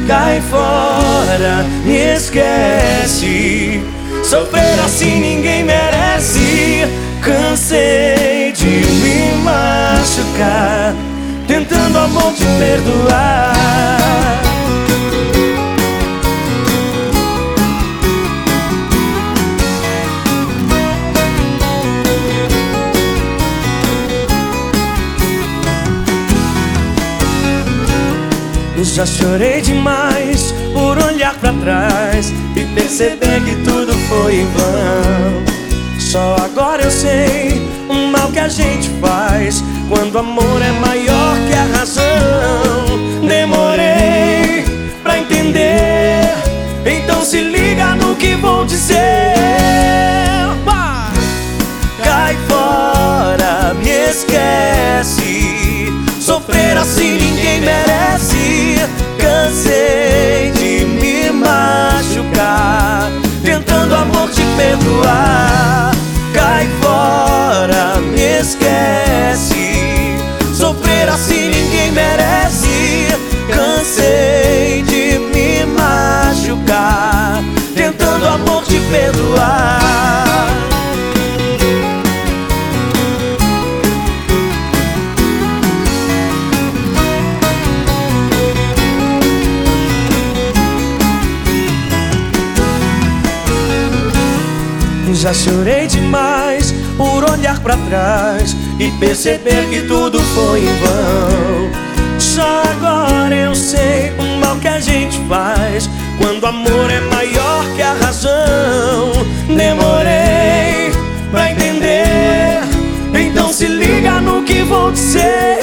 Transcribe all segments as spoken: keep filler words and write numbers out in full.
cai fora, me esquece. Sofrer assim ninguém merece. Cansei de me machucar, tentando amor te perdoar. Já chorei demais por olhar pra trás e perceber que tudo foi em vão. Só agora eu sei o mal que a gente faz quando o amor é maior que a razão. Demorei pra entender, então se liga no que vou dizer. Cai fora, me esquece. Sofrer assim ninguém merece. Cansei de me machucar, tentando amor te perdoar. Cai fora, me esquece. Sofrer assim ninguém merece. Cansei de me machucar, tentando amor te perdoar. Já chorei demais por olhar pra trás e perceber que tudo foi em vão. Só agora eu sei o mal que a gente faz quando o amor é maior que a razão. Demorei pra entender, então se liga no que vou dizer.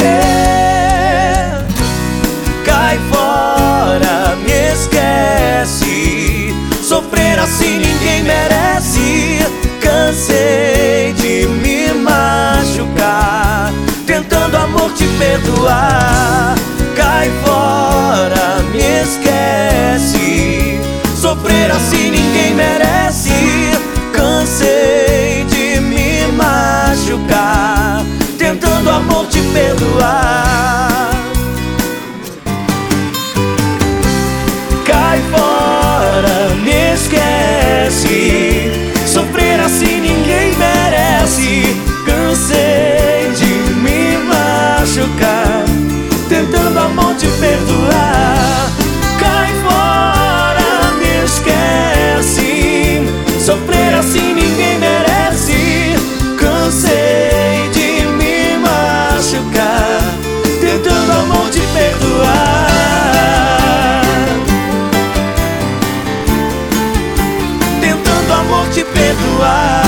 Cai fora, me esquece. Sofrer assim ninguém merece. Cansei de me machucar, tentando amor te perdoar. Cai fora, me esquece. Sofrer assim ninguém merece. Cansei de me machucar, tentando amor te perdoar. Cai fora, me esquece. Sofrer assim ninguém merece. Cansei de me machucar, tentando amor te perdoar. Cai fora, me esquece. Sofrer assim ninguém merece. Cansei de me machucar, tentando amor te perdoar. Tentando amor te perdoar.